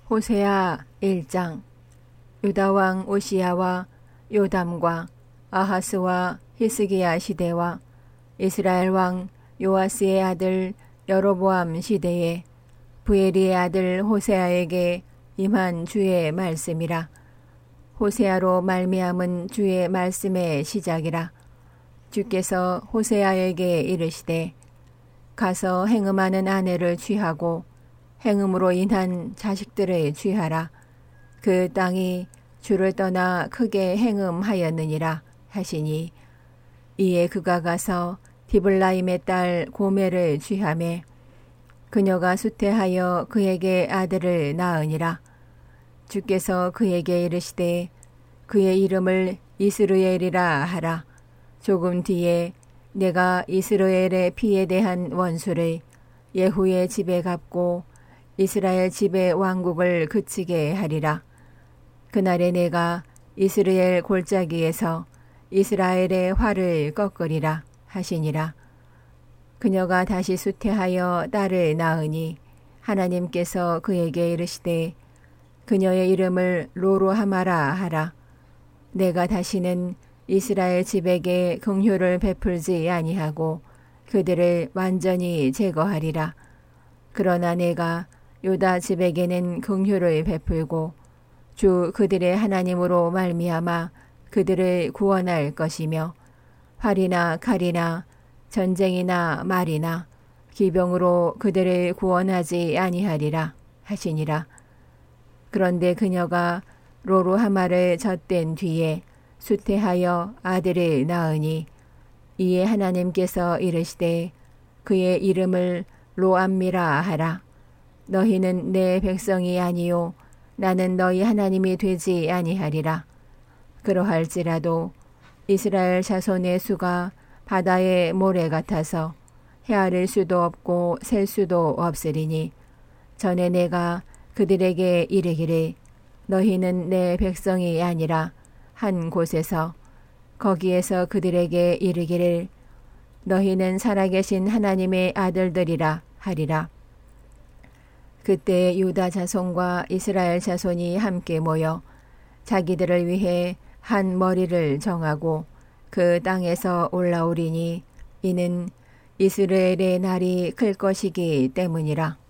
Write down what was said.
호세아 1장. 유다왕 오시야와 요담과 아하스와 히스기야 시대와 이스라엘 왕 요아스의 아들 여로보암 시대에 부엘리의 아들 호세아에게 임한 주의 말씀이라. 호세아로 말미암은 주의 말씀의 시작이라. 주께서 호세아에게 이르시되 가서 행음하는 아내를 취하고 행음으로 인한 자식들을 취하라. 그 땅이 주를 떠나 크게 행음하였느니라 하시니, 이에 그가 가서 디블라임의 딸 고멜을 취하매 그녀가 수태하여 그에게 아들을 낳으니라. 주께서 그에게 이르시되 그의 이름을 이스루엘이라 하라. 조금 뒤에 내가 이스라엘의 피에 대한 원수를 예후의 집에 갚고 이스라엘 집의 왕국을 그치게 하리라. 그날에 내가 이스라엘 골짜기에서 이스라엘의 활을 꺾으리라 하시니라. 그녀가 다시 수태하여 딸을 낳으니 하나님께서 그에게 이르시되 그녀의 이름을 로루하마라 하라. 내가 다시는 이스라엘 집에게 긍휼을 베풀지 아니하고 그들을 완전히 제거하리라. 그러나 내가 유다 집에게는 긍휼을 베풀고 주 그들의 하나님으로 말미암아 그들을 구원할 것이며 활이나 칼이나 전쟁이나 말이나 기병으로 그들을 구원하지 아니하리라 하시니라. 그런데 그녀가 로루하마를 젖댄 뒤에 수태하여 아들을 낳으니, 이에 하나님께서 이르시되 그의 이름을 로암미라 하라. 너희는 내 백성이 아니요 나는 너희 하나님이 되지 아니하리라. 그러할지라도 이스라엘 자손의 수가 바다의 모래 같아서 헤아릴 수도 없고 셀 수도 없으리니, 전에 내가 그들에게 이르기를 너희는 내 백성이 아니라 한 곳에서 거기에서 그들에게 이르기를 너희는 살아계신 하나님의 아들들이라 하리라. 그때 유다 자손과 이스라엘 자손이 함께 모여 자기들을 위해 한 머리를 정하고 그 땅에서 올라오리니, 이는 이스라엘의 날이 클 것이기 때문이라.